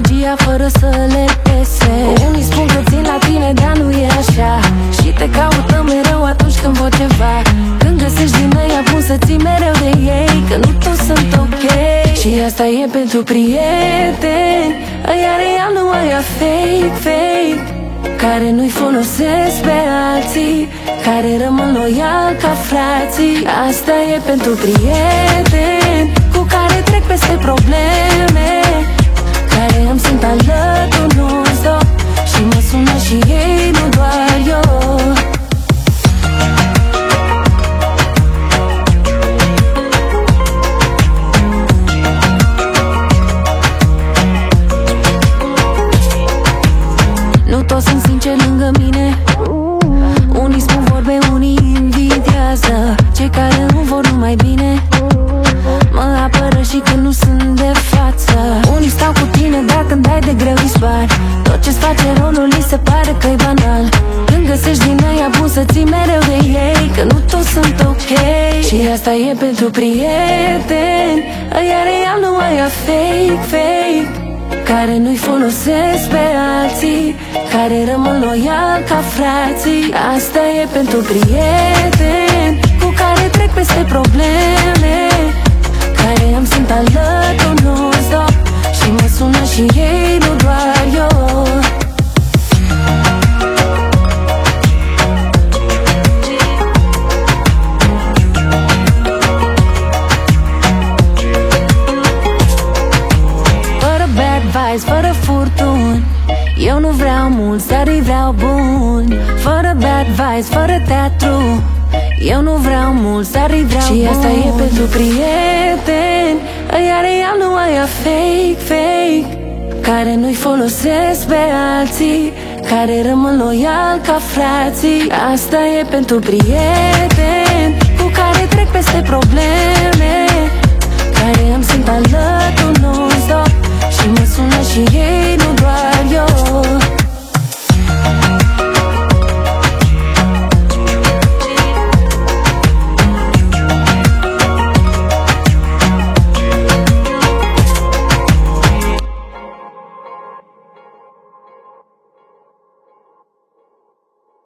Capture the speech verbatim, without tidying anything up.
magia fără să le pese. Unii spun că țin la tine, dar nu e așa, și te caută mereu atunci când vor ceva. Când găsești din ăia bun să ții mereu de ei, că nu toți sunt ok. Și asta e pentru prieteni, ăia real, nu ăia fake, fake, care nu-i folosesc pe alții, care rămân loial ca frații. Asta e pentru prieteni cu care trec peste probleme, care îmi sunt alături non-stop și mă sună și ei, nu doar eu. Nu toți sunt sinceri lângă mine, unii spun vorbe, unii invidiază. Cei care nu vor numai bine mă apără și când nu sunt de față. Unii stau cu tine, dar când dai de greu îi spari. Tot ce-ți face rolul li se pare că-i banal. Când găsești din ăia bun să ții mereu de ei, că nu toți sunt ok. Și asta e pentru prieteni, ăia real, nu ăia fake, fake, care nu-i folosesc pe alții, care rămân loial ca frații. Asta e pentru prieteni cu care trec peste probleme, care îmi sunt alături non-stop și mă sună și ei, nu doar eu. Fără furtuni, eu nu vreau mulți, dar îi vreau buni. Fără bad vibes, fără teatru, eu nu vreau mulți, dar îi vreau buni. Și asta e pentru prieteni, ăia real, nu ăia fake, fake, care nu-i folosesc pe alții, care rămân loial ca frații. Asta e pentru prieteni cu care trec peste probleme,